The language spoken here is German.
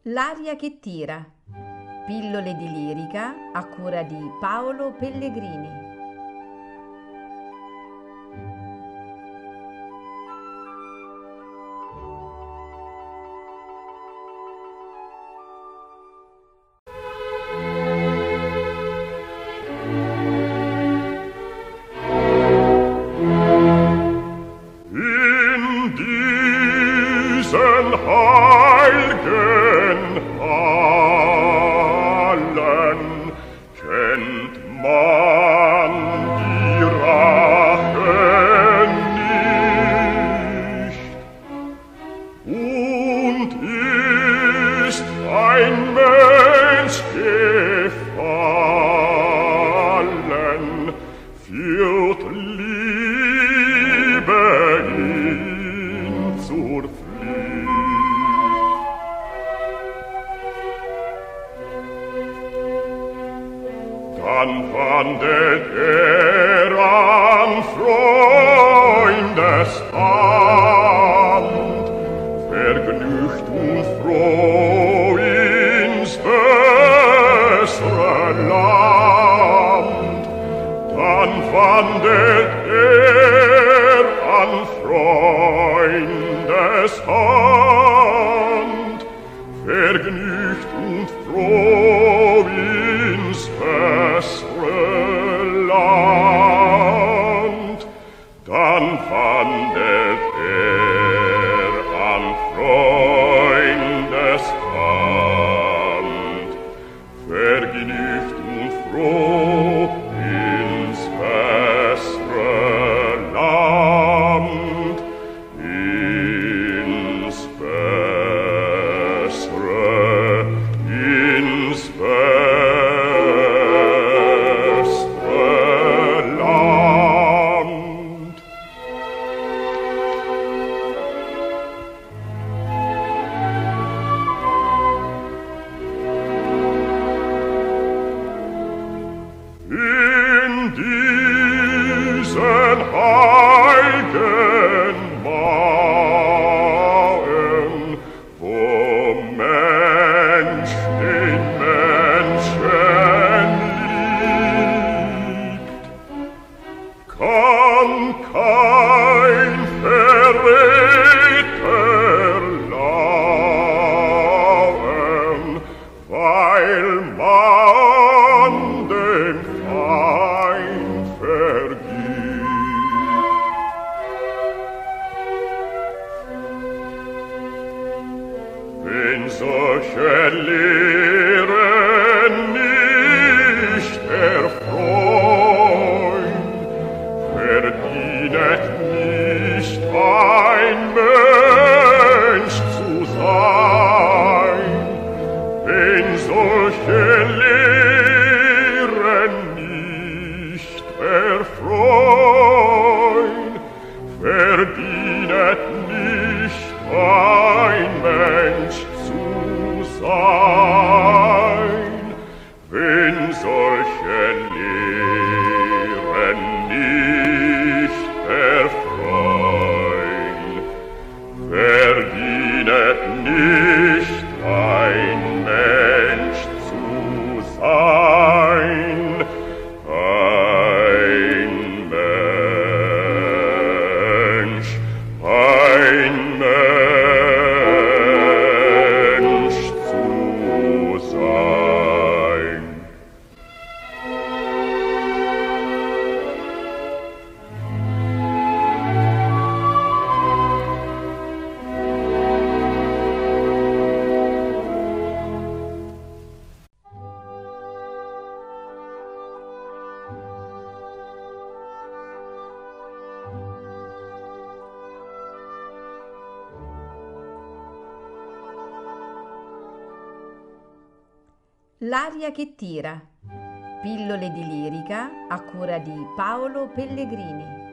L'aria che tira. Pillole di lirica a cura di Paolo Pellegrini. In diesen heilgen Hallen kennt man die Rache nicht und ist ein Mensch gefallen, führt Liebe ihn zur Pflicht. Dann wandelt an Freundeshand, vergnügt und froh ins bessere Land. Dann wandelt an Freundeshand, vergnügt und froh ins bessere Land. Dann wandelt an Freundeshand, vergnügt und froh ins bessere Land, ins bessere Land. In diesen heiligen Mauern, wo Mensch den Menschen liebt, kann kein Verräter lauern, weil man dem Feind vergibt. Wenn solche Lehren nicht erfreuen, verdient nicht ein Mensch zu sein. Wenn solche Lehren nicht erfreuen, verdient nicht ein Mensch zu sein. Wenn solche Lehren nicht erfreuen, verdient nicht ein Mensch zu sein. Ein Mensch zu sein. L'aria che tira. Pillole di lirica a cura di Paolo Pellegrini.